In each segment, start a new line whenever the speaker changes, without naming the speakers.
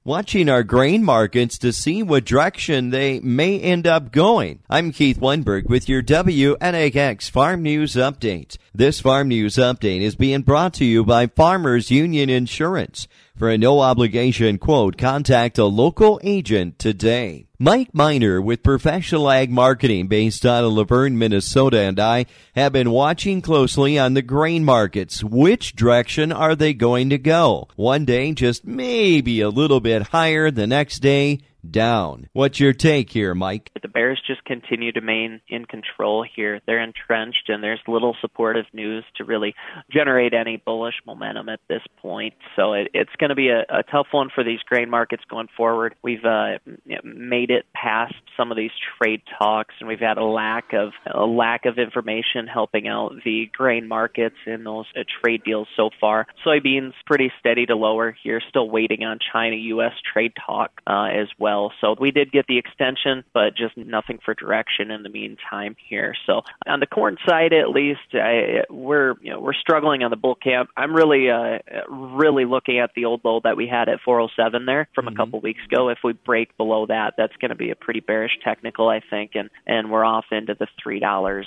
watching our grain markets to see what direction they may end up going. I'm Keith Weinberg with your WNAX Farm News Update. This Farm News Update is being brought to you by Farmers Union Insurance. For a no-obligation quote, contact a local agent today. Mike Miner with Professional Ag Marketing based out of Laverne, Minnesota, and I have been watching closely on the grain markets. Which direction are they going to go? One day, just maybe a little bit higher. The next day, down. What's your take here, Mike?
The Bears just continue to remain in control here. They're entrenched, and there's little supportive news to really generate any bullish momentum at this point. So it's going to be a tough one for these grain markets going forward. We've made it past some of these trade talks, and we've had a lack of information helping out the grain markets in those trade deals so far. Soybeans pretty steady to lower here, still waiting on China-U.S. trade talk as well. So we did get the extension, but just nothing for direction in the meantime here. So on the corn side, at least, we're struggling on the bull camp. I'm really looking at the old low that we had at 407 there from a couple weeks ago. If we break below that, that's going to be a pretty bearish technical, I think, and we're off into the $3.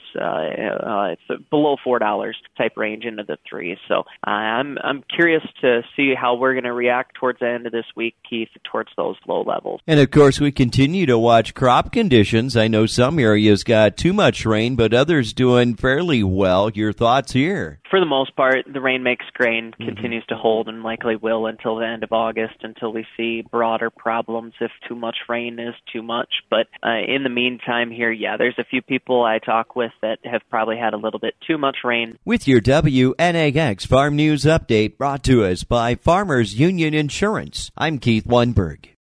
It's below $4 type range into the threes. So I'm curious to see how we're going to react towards the end of this week, Keith, towards those low levels.
And of course, we continue to watch crop conditions. I know some areas got too much rain, but others doing fairly well. Your thoughts here?
For the most part, the rain makes grain continues to hold and likely will until the end of August, until we see broader problems if too much rain is too much. But in the meantime here, there's a few people I talk with that have probably had a little bit too much rain.
With your WNAX Farm News Update brought to us by Farmers Union Insurance, I'm Keith Weinberg.